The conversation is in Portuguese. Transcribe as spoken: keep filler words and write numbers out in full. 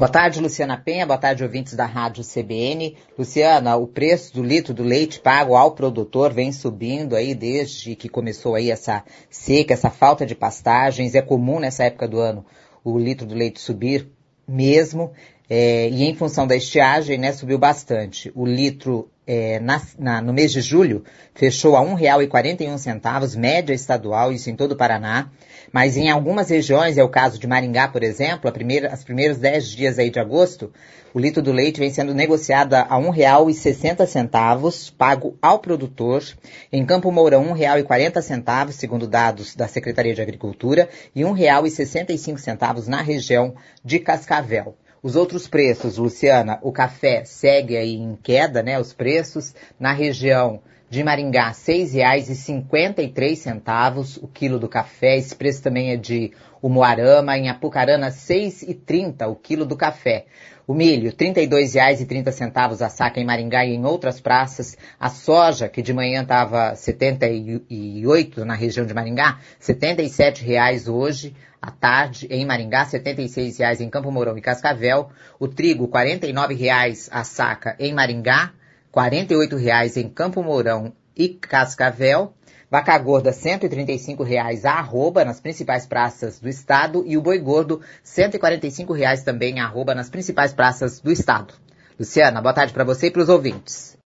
Boa tarde, Luciana Penha. Boa tarde, ouvintes da Rádio C B N. Luciana, o preço do litro do leite pago ao produtor vem subindo aí desde que começou aí essa seca, essa falta de pastagens. É comum nessa época do ano o litro do leite subir mesmo, é, e em função da estiagem, né, subiu bastante. O litro é, na, na, no mês de julho fechou a um real e quarenta e um centavos, média estadual, isso em todo o Paraná. Mas em algumas regiões, é o caso de Maringá, por exemplo, a primeira, os primeiros dez dias aí de agosto, o litro do leite vem sendo negociado a um real e sessenta centavos, pago ao produtor. Em Campo Mourão, um real e quarenta centavos, segundo dados da Secretaria de Agricultura, e um real e sessenta e cinco centavos na região de Cascavel. Os outros preços, Luciana, o café segue aí em queda, né, os preços. Na região de Maringá, seis reais e cinquenta e três centavos o quilo do café. Esse preço também é de Umuarama. Em Apucarana, seis reais e trinta centavos o quilo do café. O milho, trinta e dois reais e trinta centavos a saca em Maringá e em outras praças. A soja, que de manhã estava setenta e oito na região de Maringá, setenta e sete reais hoje. À tarde, em Maringá, setenta e seis reais em Campo Mourão e Cascavel. O trigo, quarenta e nove reais a saca em Maringá, quarenta e oito reais em Campo Mourão e Cascavel. Vaca gorda, cento e trinta e cinco reais a arroba nas principais praças do estado. E o boi gordo, cento e quarenta e cinco reais também a arroba nas principais praças do estado. Luciana, boa tarde para você e para os ouvintes.